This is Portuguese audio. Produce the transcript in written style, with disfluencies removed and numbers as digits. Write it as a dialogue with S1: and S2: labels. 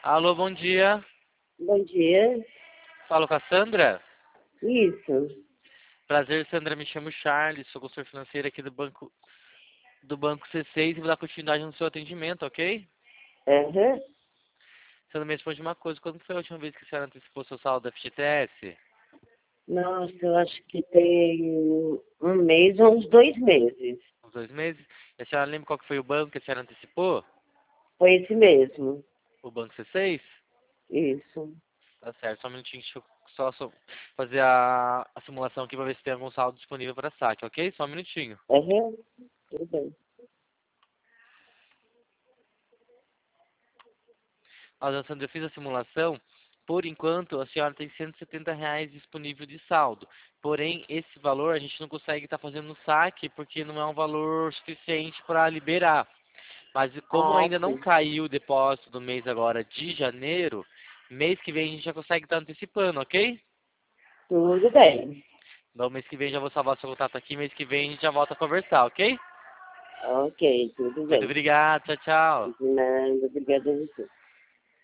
S1: Alô, bom dia.
S2: Bom dia.
S1: Falo com a Sandra.
S2: Isso.
S1: Prazer, Sandra. Me chamo Charles, sou consultor financeiro aqui do Banco C6 e vou dar continuidade no seu atendimento, ok?
S2: Aham.
S1: Sandra, me responde uma coisa. Quando foi a última vez que a senhora antecipou seu saldo da FGTS?
S2: Nossa, eu acho que tem um mês ou uns 2 meses.
S1: Uns 2 meses? E a senhora lembra qual que foi o banco que a senhora antecipou?
S2: Foi esse mesmo.
S1: O Banco C6?
S2: Isso.
S1: Tá certo, só um minutinho. Deixa eu só fazer a simulação aqui para ver se tem algum saldo disponível para saque, ok? Só um minutinho.
S2: Aham. Tudo bem.
S1: Ó, dona Sandra, eu fiz a simulação. Por enquanto, a senhora tem R$ 170 disponível de saldo. Porém, esse valor a gente não consegue estar fazendo no saque porque não é um valor suficiente para liberar. Mas como
S2: Ah,
S1: ainda não
S2: sim.
S1: caiu o depósito do mês agora de janeiro, mês que vem a gente já consegue estar antecipando, ok?
S2: Tudo bem.
S1: Então, mês que vem já vou salvar seu contato aqui. Mês que vem a gente já volta a conversar, ok?
S2: Ok, tudo
S1: Muito
S2: bem.
S1: obrigado. Tchau, tchau.
S2: De nada, obrigada a você.